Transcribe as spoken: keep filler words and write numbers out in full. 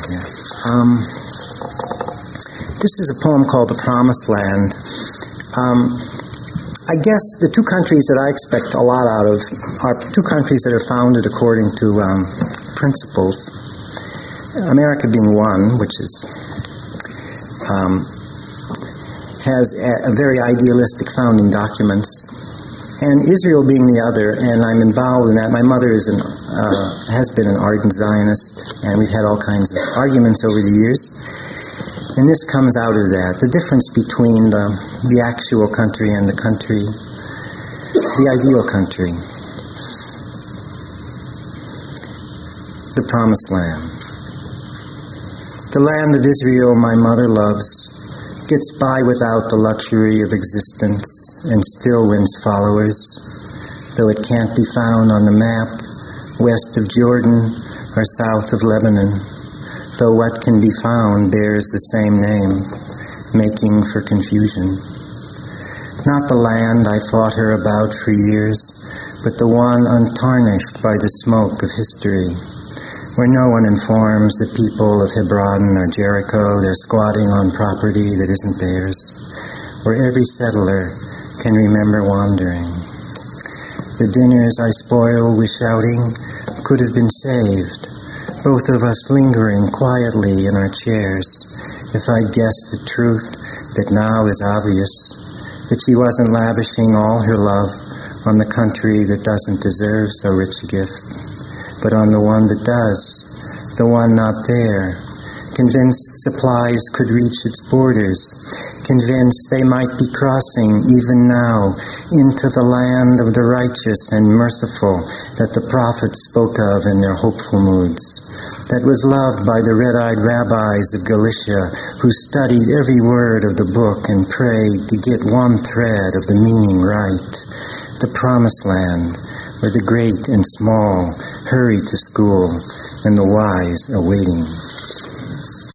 Yeah. Um, this is a poem called The Promised Land. Um, I guess the two countries that I expect a lot out of are two countries that are founded according to um, principles. America being one, which is um, has a, a very idealistic founding documents, and Israel being the other, and I'm involved in that. My mother is an, uh, has been an ardent Zionist, and we've had all kinds of arguments over the years. And this comes out of that, the difference between the, the actual country and the country, the ideal country, the promised land. The land of Israel my mother loves gets by without the luxury of existence and still wins followers, though it can't be found on the map west of Jordan or south of Lebanon, though what can be found bears the same name, making for confusion. Not the land I fought her about for years, but the one untarnished by the smoke of history, where no one informs the people of Hebron or Jericho they're squatting on property that isn't theirs, where every settler can remember wandering. The dinners I spoiled with shouting could have been saved, both of us lingering quietly in our chairs, if I'd guessed the truth that now is obvious, that she wasn't lavishing all her love on the country that doesn't deserve so rich a gift, but on the one that does, the one not there, convinced supplies could reach its borders, convinced they might be crossing even now into the land of the righteous and merciful that the prophets spoke of in their hopeful moods, that was loved by the red-eyed rabbis of Galicia who studied every word of the book and prayed to get one thread of the meaning right, the promised land where the great and small hurry to school and the wise are waiting.